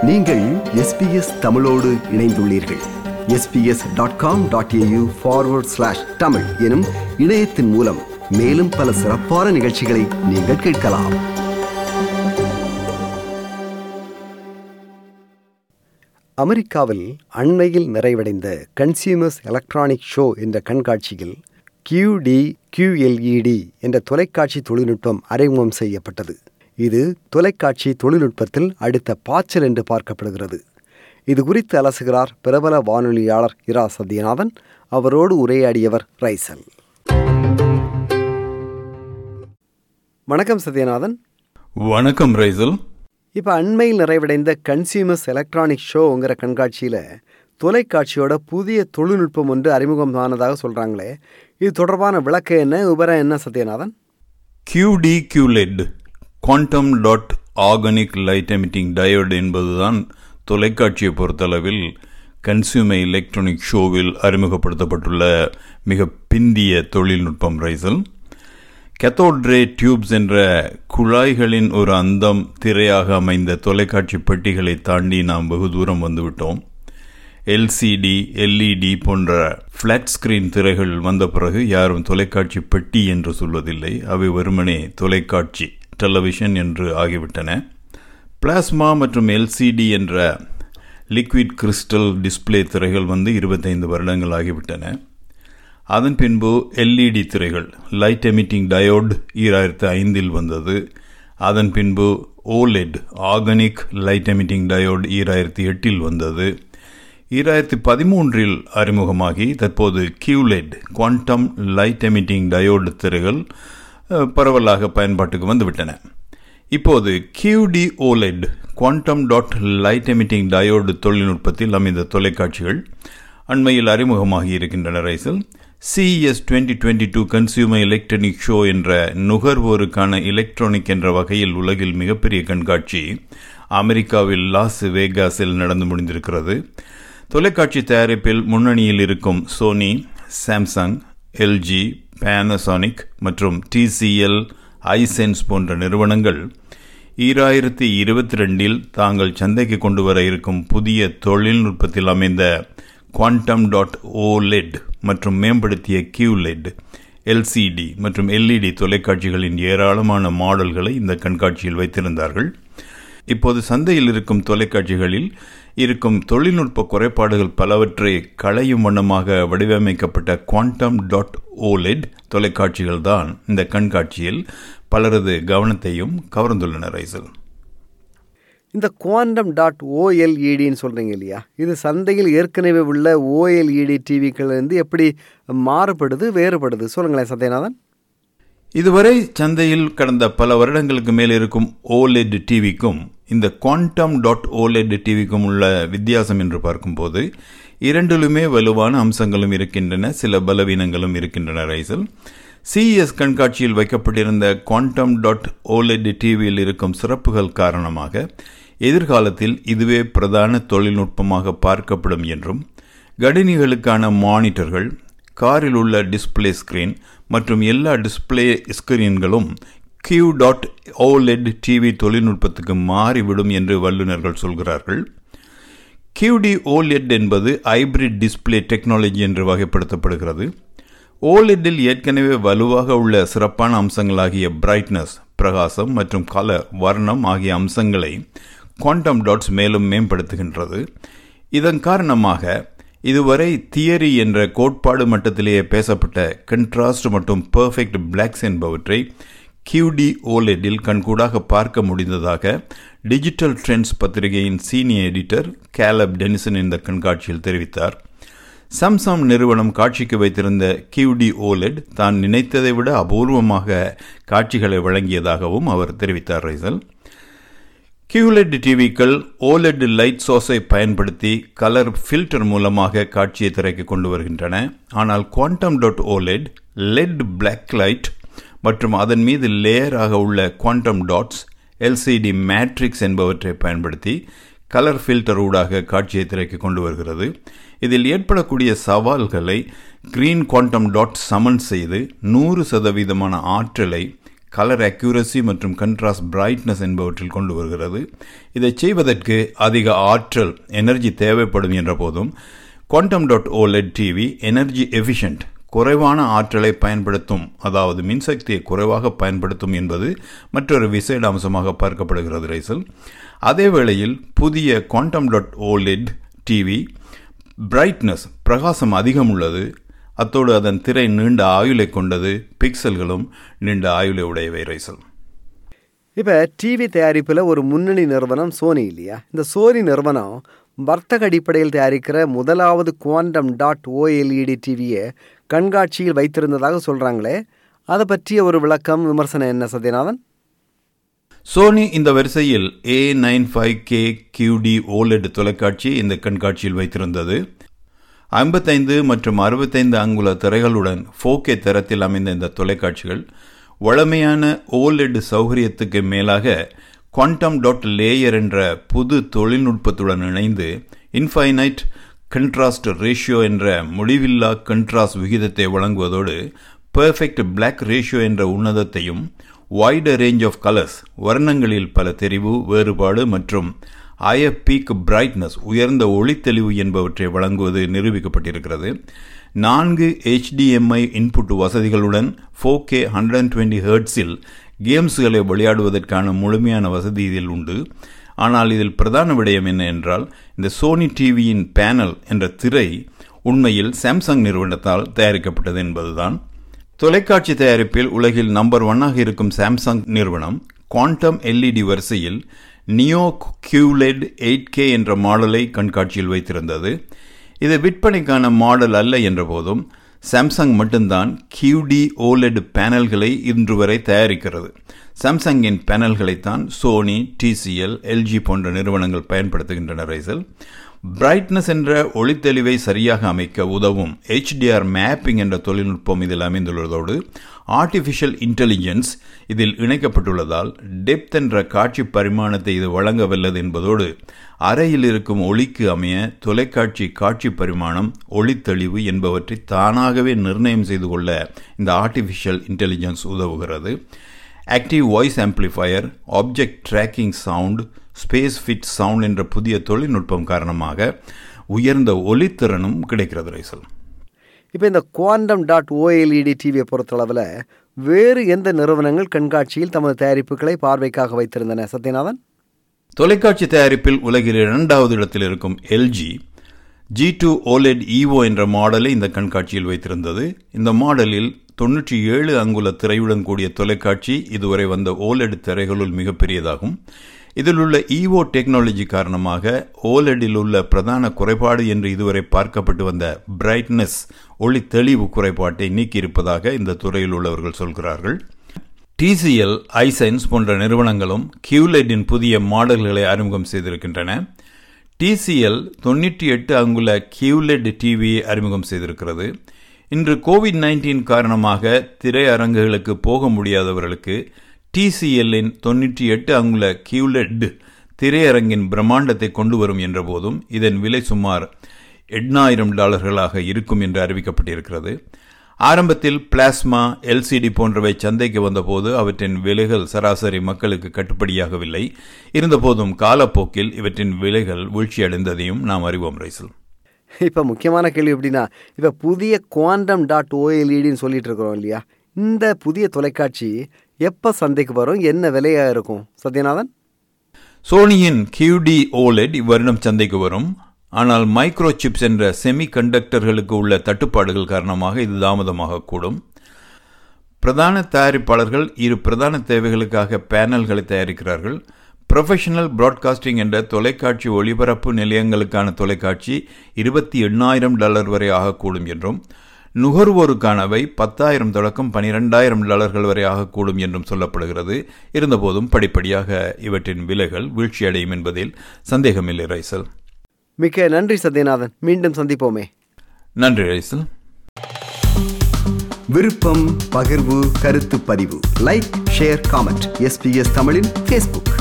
நீங்கள் SBS தமிழோடு இணைந்துள்ளீர்கள். sbs.com.au/tamil எனும் இணையத்தின் மூலம் மேலும் பல சிறப்பான நிகழ்ச்சிகளை நீங்கள் கேட்கலாம். அமெரிக்காவில் அண்மையில் நிறைவடைந்த கன்சியூமர்ஸ் எலக்ட்ரானிக் ஷோ என்ற கண்காட்சியில் QD-QLED என்ற தொலைக்காட்சி தொழில்நுட்பம் அறிமுகம் செய்யப்பட்டது. இது தொலைக்காட்சி தொழில்நுட்பத்தில் அடுத்த பாய்ச்சல் என்று பார்க்கப்படுகிறது. இது குறித்து அலசுகிறார் பிரபல வானொலியாளர் இரா சத்யநாதன். அவரோடு உரையாடியவர் ரைசல். வணக்கம் சத்யநாதன். வணக்கம் ரைசல். இப்போ அண்மையில் நிறைவடைந்த கன்சியூமர்ஸ் எலக்ட்ரானிக் ஷோங்கிற கண்காட்சியில் தொலைக்காட்சியோட புதிய தொழில்நுட்பம் ஒன்று அறிமுகம் ஆனதாக சொல்கிறாங்களே, இது தொடர்பான விளக்கம் என்ன, விவரம் என்ன Sathyanathan? QD-QLED quantum dot organic light emitting diode என்பதுதான் தொலைக்காட்சியை பொறுத்தளவில் கன்சியூமர் எலக்ட்ரானிக் ஷோவில் அறிமுகப்படுத்தப்பட்டுள்ள மிக பிந்திய தொழில்நுட்பம் ரைசல். கேத்தோட் ரே டியூப்ஸ் என்ற குழாய்களின் ஒரு அந்தம் திரையாக அமைந்த தொலைக்காட்சி பெட்டிகளை தாண்டி நாம் வெகு தூரம் வந்துவிட்டோம். LCD, LED போன்ற ஃப்ளாட் ஸ்கிரீன் திரைகள் வந்த பிறகு யாரும் தொலைக்காட்சி பெட்டி என்று சொல்வதில்லை. அவை வெறுமனே தொலைக்காட்சி, டெலிவிஷன் என்று ஆகிவிட்டன. பிளாஸ்மா மற்றும் LCD என்ற லிக்விட் கிறிஸ்டல் டிஸ்பிளே திரைகள் வந்து 25 வருடங்கள் ஆகிவிட்டன. அதன் பின்பு LED திரைகள், லைட் எமிட்டிங் டயோடு 2005 வந்தது. அதன் பின்பு OLED, organic light emitting diode 2008 வந்தது. 2013 அறிமுகமாகி தற்போது QLED, quantum light emitting diode திரைகள் பரவலாக பயன்பாட்டுக்கு வந்துவிட்டன. இப்போது QD-OLED, quantum dot light emitting diode தொழில்நுட்பத்தில் அமைந்த தொலைக்காட்சிகள் அண்மையில் அறிமுகமாகி இருக்கின்றன Raisal. CES 2022 consumer electronic show என்ற நுகர்வோருக்கான எலக்ட்ரானிக் என்ற வகையில் உலகில் மிகப்பெரிய கண்காட்சி அமெரிக்காவில் லாஸ் வேகாஸில் நடந்து முடிந்திருக்கிறது. தொலைக்காட்சி தயாரிப்பில் முன்னணியில் இருக்கும் சோனி, சாம்சங், LG, பேனசோனிக் மற்றும் TCL, ஐசென்ஸ் போன்ற நிறுவனங்கள் 2022 தாங்கள் சந்தைக்கு கொண்டு வர இருக்கும் புதிய தொழில்நுட்பத்தில் அமைந்த குவாண்டம் டாட் OLED மற்றும் மேம்படுத்திய QLED, LCD மற்றும் LED தொலைக்காட்சிகளின் ஏராளமான மாடல்களை இந்த கண்காட்சியில் வைத்திருந்தார்கள். இப்போது சந்தையில் இருக்கும் தொலைக்காட்சிகளில் இருக்கும் தொழில்நுட்ப குறைபாடுகள் பலவற்றை களையும் வண்ணமாக வடிவமைக்கப்பட்ட குவாண்டம் டாட் OLED தொலைக்காட்சிகள் தான் இந்த கண்காட்சியில் பலரது கவனத்தையும் கவர்ந்துள்ளன ரைசல். இந்த குவாண்டம் டாட் OLEDன்னு சொல்கிறீங்க இல்லையா, இது சந்தையில் ஏற்கனவே உள்ள OLED டிவிக்களிலிருந்து எப்படி மாறுபடுது, வேறுபடுது? சொல்லுங்களேன் சத்யநாதன். இதுவரை சந்தையில் கடந்த பல வருடங்களுக்கு மேல் இருக்கும் OLED டிவிக்கும் இந்த குவாண்டம் டாட் OLED டிவிக்கும் உள்ள வித்தியாசம் என்று பார்க்கும்போது இரண்டிலுமே வலுவான அம்சங்களும் இருக்கின்றன, சில பலவீனங்களும் இருக்கின்றன ரைசல். CES கண்காட்சியில் வைக்கப்பட்டிருந்த குவாண்டம் டாட் OLED டிவியில் இருக்கும் சிறப்புகள் காரணமாக எதிர்காலத்தில் இதுவே பிரதான தொழில்நுட்பமாக பார்க்கப்படும் என்றும், கணினிகளுக்கான மானிட்டர்கள், காரில் உள்ள டிஸ்பிளே ஸ்கிரீன் மற்றும் எல்லா டிஸ்பிளே ஸ்கிரீன்களும் Q.OLED டிவி தொழில்நுட்பத்துக்கு மாறிவிடும் என்று வல்லுநர்கள் சொல்கிறார்கள். QD-OLED என்பது ஹைபிரிட் டிஸ்பிளே டெக்னாலஜி என்று வகைப்படுத்தப்படுகிறது. OLEDல் ஏற்கனவே வலுவாக உள்ள சிறப்பான அம்சங்களாகிய பிரைட்னஸ், பிரகாசம் மற்றும் கலர், வர்ணம் ஆகிய அம்சங்களை குவாண்டம் டாட்ஸ் மேலும் மேம்படுத்துகின்றது. இதன் காரணமாக இதுவரை தியரி என்ற கோட்பாடு மட்டத்திலேயே பேசப்பட்ட கண்ட்ராஸ்ட் மற்றும் பெர்ஃபெக்ட் பிளாக்ஸ் என்பவற்றை QD-OLEDல் கண்கூடாக பார்க்க முடிந்ததாக டிஜிட்டல் ட்ரெண்ட்ஸ் பத்திரிகையின் சீனியர் எடிட்டர் கேலப் டெனிசன் இந்த கண்காட்சியில் தெரிவித்தார். சாம்சங் நிறுவனம் காட்சிக்கு வைத்திருந்த QD-OLED தான் நினைத்ததை விட அபூர்வமாக காட்சிகளை வழங்கியதாகவும் அவர் தெரிவித்தார் ரைசல். QLED டிவிக்கள் OLED லைட் சோர்ஸை பயன்படுத்தி கலர் ஃபில்டர் மூலமாக காட்சியை திரைக்கு கொண்டு வருகின்றன. ஆனால் quantum dot OLED LED black light மற்றும் அதன் மீது லேயராக உள்ள குவாண்டம் டாட்ஸ், LCD மேட்ரிக்ஸ் என்பவற்றை பயன்படுத்தி கலர் ஃபில்டர் ஊடாக காட்சியை திரைக்கு கொண்டு வருகிறது. இதில் ஏற்படக்கூடிய சவால்களை கிரீன் குவாண்டம் டாட் சமன் செய்து 100% ஆற்றலை கலர் அக்யூரசி மற்றும் கண்ட்ராஸ்ட் பிரைட்னஸ் என்பவற்றில் கொண்டு வருகிறது. இதை செய்வதற்கு அதிக ஆற்றல் எனர்ஜி தேவைப்படும் என்ற போதும் Quantum.OLED டிவி எனர்ஜி எஃபிஷியன்ட், குறைவான ஆற்றலை பயன்படுத்தும், அதாவது மின்சக்தியை குறைவாக பயன்படுத்தும் என்பது மற்றொரு விசேட அம்சமாக பார்க்கப்படுகிறது ரைசல். அதே வேளையில் புதிய Quantum.OLED டிவி பிரைட்னஸ், பிரகாசம் அதிகம் உள்ளது. அத்தோடு அதன் திரை நீண்ட ஆயுளை கொண்டது, பிக்சல்களும் நீண்ட ஆயுளை உடையவை ரைசல். இப்போ டிவி தயாரிப்பில் ஒரு முன்னணி நிறுவனம் சோனி இல்லையா? இந்த சோனி நிறுவனம் வர்த்தக அடிப்படையில் தயாரிக்கிற முதலாவது Quantum.OLED டிவியை கண்காட்சியில் வைத்திருந்ததாக சொல்கிறாங்களே, அதை பற்றிய ஒரு விளக்கம், விமர்சனம் என்ன சத்யநாதன்? சோனி இந்த வரிசையில் A95K QD OLED தொலைக்காட்சி இந்த கண்காட்சியில் வைத்திருந்தது. 55 மற்றும் 65 அங்குல திரைகளுடன் 4K தரத்தில் அமைந்த இந்த தொலைக்காட்சிகள் வழமையான OLED சௌகரியத்துக்கு மேலாக குவாண்டம்.லேயர் என்ற புது தொழில்நுட்பத்துடன் இணைந்து இன்ஃபைனைட் கண்ட்ராஸ்ட் ரேஷியோ என்ற முடிவில்லா கண்ட்ராஸ்ட் விகிதத்தை வழங்குவதோடு பெர்ஃபெக்ட் பிளாக் ரேஷியோ என்ற உன்னதத்தையும், வைடர் ரேஞ்ச் ஆஃப் கலர்ஸ், வர்ணங்களில் பல தெரிவு, வேறுபாடு மற்றும் ஹையர் பீக் பிரைட்னஸ், உயர்ந்த ஒளித்தெளிவு என்பவற்றை வழங்குவது நிரூபிக்கப்பட்டிருக்கிறது. 4 HDMI இன்புட் வசதிகளுடன் 4K 120 ஹெர்ட்ஸில் கேம்ஸ்களை விளையாடுவதற்கான முழுமையான வசதி இதில் உண்டு. ஆனால் இதில் பிரதான விடயம் என்ன என்றால், இந்த சோனி டிவியின் பேனல் என்ற திரை உண்மையில் சாம்சங் நிறுவனத்தால் தயாரிக்கப்பட்டது என்பதுதான். தொலைக்காட்சி தயாரிப்பில் உலகில் நம்பர் 1 இருக்கும் சாம்சங் நிறுவனம் குவாண்டம் LED வரிசையில் நியோ QLED 8K என்ற மாடலை கண்காட்சியில் வைத்திருந்தது. இது விற்பனைக்கான மாடல் அல்ல என்ற போதும் சாம்சங் மட்டும்தான் QD OLED பேனல்களை இன்று வரை தயாரிக்கிறது. சாம்சங்கின் பேனல்களைத்தான் சோனி, TCL, LG போன்ற நிறுவனங்கள் பயன்படுத்துகின்றன ரைசல். பிரைட்னஸ் என்ற ஒளித்தெளிவை சரியாக அமைக்க உதவும் HDR மேப்பிங் என்ற தொழில்நுட்பம் இதில் அமைந்துள்ளதோடு ஆர்டிஃபிஷியல் இன்டெலிஜென்ஸ் இதில் இணைக்கப்பட்டுள்ளதால் டெப்த் என்ற காட்சி பரிமாணத்தை இது வழங்க வல்லது என்பதோடு அறையில் இருக்கும் ஒளிக்கு அமைய தொலைக்காட்சி காட்சி பரிமாணம், ஒளித்தெளிவு என்பவற்றை தானாகவே நிர்ணயம் செய்து கொள்ள இந்த ஆர்டிஃபிஷியல் இன்டெலிஜென்ஸ் உதவுகிறது. Active voice amplifier, object tracking sound, space fit sound என்ற புதிய தொழில்நுட்பம் காரணமாக உயர்ந்த ஒளித்திறனும் கிடைக்கிறது ரைசல். இப்போ இந்த Quantum.OLED டிவியை பொறுத்தளவில் வேறு எந்த நிறுவனங்கள் கண்காட்சியில் தமது தயாரிப்புகளை பார்வைக்காக வைத்திருந்தன சத்யநாதன்? தொலைக்காட்சி தயாரிப்பில் உலகில் 2வது இடத்தில் இருக்கும் LG G2 OLED EVO என்ற மாடலை இந்த கண்காட்சியில் வைத்திருந்தது. இந்த மாடலில் 97 அங்குல திரையுடன் கூடிய தொலைக்காட்சி இதுவரை வந்த OLED திரைகளுள் மிகப்பெரியதாகும். இதில் உள்ள EVO டெக்னாலஜி காரணமாக OLEDில் உள்ள பிரதான குறைபாடு என்று இதுவரை பார்க்கப்பட்டு வந்த பிரைட்னஸ், ஒளி தெளிவு குறைபாட்டை நீக்கியிருப்பதாக இந்த துறையில் உள்ளவர்கள் சொல்கிறார்கள். TCL, iSense போன்ற நிறுவனங்களும் QLEDின் புதிய மாடல்களை அறிமுகம் செய்திருக்கின்றன. TCL 98 அங்குல QLED டிவியை அறிமுகம் செய்திருக்கிறது. இன்று COVID-19 காரணமாக திரையரங்குகளுக்கு போக முடியாதவர்களுக்கு TCLின் 98 அங்குல QLED திரையரங்கின் பிரம்மாண்டத்தை கொண்டு வரும் என்ற போதும் இதன் விலை சுமார் $8,000 இருக்கும் என்று அறிவிக்கப்பட்டிருக்கிறது. ஆரம்பத்தில் பிளாஸ்மா, LCD போன்றவை சந்தைக்கு வந்தபோது அவற்றின் விலைகள் சராசரி மக்களுக்கு கட்டுப்படியாகவில்லை. இருந்தபோதும் காலப்போக்கில் இவற்றின் விலைகள் வீழ்ச்சியடைந்ததையும் நாம் அறிவோம் ரைசல். இப்போ முக்கியமான கேள்வி எப்படின்னா, இப்போ புதிய Quantum.OLEDன்னு சொல்லிட்டு இருக்கிறோம் இல்லையா? இந்த புதிய தொலைக்காட்சி எப்போ சந்தைக்கு வரும், என்ன விலையாக இருக்கும் சத்யநாதன்? சோனியின் QD OLED இவ்வருடம் சந்தைக்கு வரும். ஆனால் மைக்ரோ சிப்ஸ் என்ற செமி கண்டக்டர்களுக்கு உள்ள தட்டுப்பாடுகள் காரணமாக இது தாமதமாகக்கூடும். பிரதான தயாரிப்பாளர்கள் இரு பிரதான தேவைகளுக்காக பேனல்களை தயாரிக்கிறார்கள். ப்ரொஃபஷனல் பிராட்காஸ்டிங் என்ற தொலைக்காட்சி ஒளிபரப்பு நிலையங்களுக்கான தொலைக்காட்சி $28,000 வரை ஆகக்கூடும் என்றும், நுகர்வோருக்கானவை $10,000 தொடக்கம் $12,000 வரை ஆகக்கூடும் என்றும் சொல்லப்படுகிறது. இருந்தபோதும் படிப்படியாக இவற்றின் விலைகள் வீழ்ச்சியடையும் என்பதில் சந்தேகமில்லை ரைசல். மிக்க நன்றி சத்யநாதன். மீண்டும் சந்திப்போமே. நன்றி ரைசல். விருப்பம், பகிர்வு, கருத்து பதிவு, லைக், ஷேர், காமெண்ட். SBS தமிழின் Facebook.